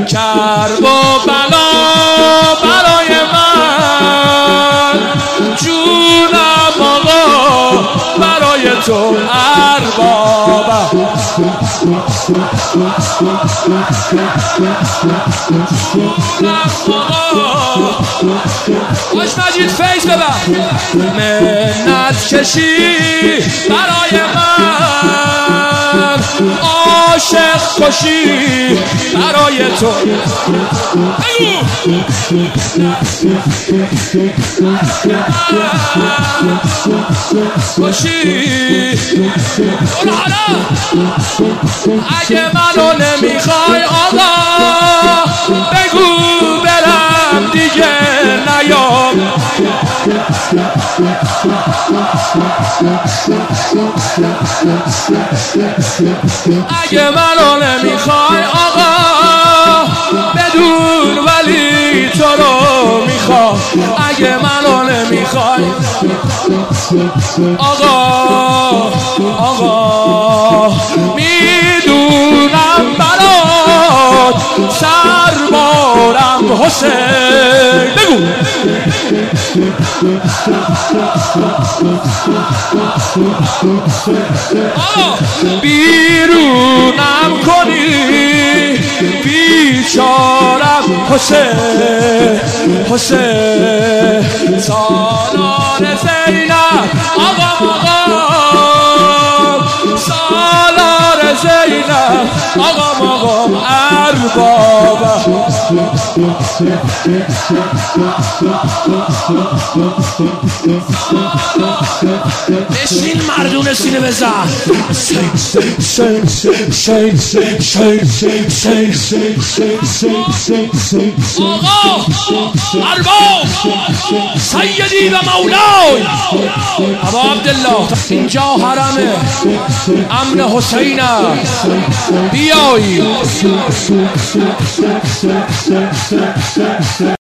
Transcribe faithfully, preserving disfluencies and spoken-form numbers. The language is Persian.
کرب و بلا برای من، جونم آقا برای تو اربابم. باش مجید فیض ببر، منت کشی برای من، عاشق خوشی برای تو. خوشی حالا اگه منو نمیخوای آقا بگو برم دیگه نیام. اگه منو نمیخوای آقا بدون ولی تو رو میخوام. اگه منو نمیخوای آقا آقا میدونم برات سربارم حسین. بگو آقا بیرونم کنی بیچارم حسین حسین. سالار زینب آقا آقا سالار زینب آقا آقا اربابم. بشین مردون سینه بزن. آقا ارباب سیدی و مولای ابا عبدالله، اینجا حرم امن حسین است، بیایی.